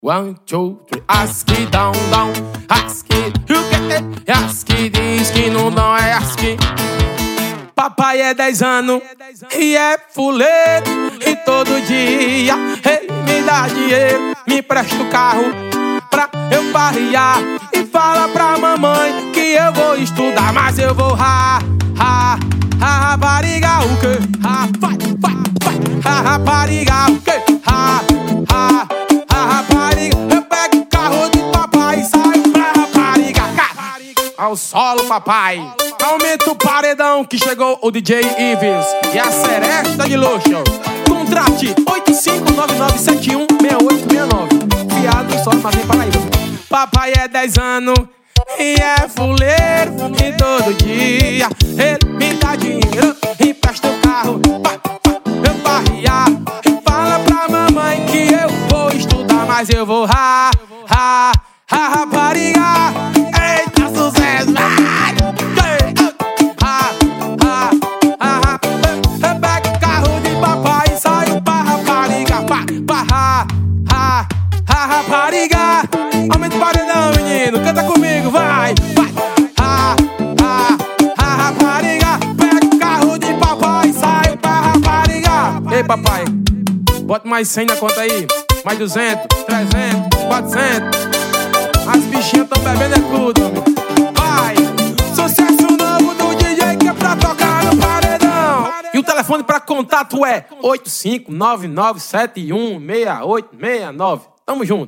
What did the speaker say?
1, 2, 3, ASCII, down, down, ASCII, ASCII, diz que não dão, é ASCII. Papai é 10 anos e é fuleiro, e todo dia ele me dá dinheiro, me empresta o carro pra eu farrear e fala pra mamãe que eu vou estudar, mas eu vou rapariga o quê? Vai, rapariga o quê? Rapariga, eu pego o carro de papai e saio pra rapariga. Ao solo, papai. Aumenta o paredão que chegou o DJ Ives e a seresta de luxo. Contrate 8599716869. Fiado só, mas vem Paraíba. Papai é 10 anos e é fuleiro, e todo dia ele me dá dinheiro, empresta o carro pra eu farrear e fala pra mamãe que eu vou estudar, mas eu vou rapariga. Eita, sucesso! Eu pego o carro de papai e saio pra rapariga, rapariga. Aumenta o paredão, menino, canta comigo, vai, rapariga. Pega o carro de papai e sai pra rapariga. Ei, papai, bota mais 100 na conta aí, mais 200, 300, 400. As bichinhas tão bebendo é tudo, vai. Sucesso novo do DJ que é pra tocar no paredão. E o telefone pra contato é 8599716869. Tamo junto.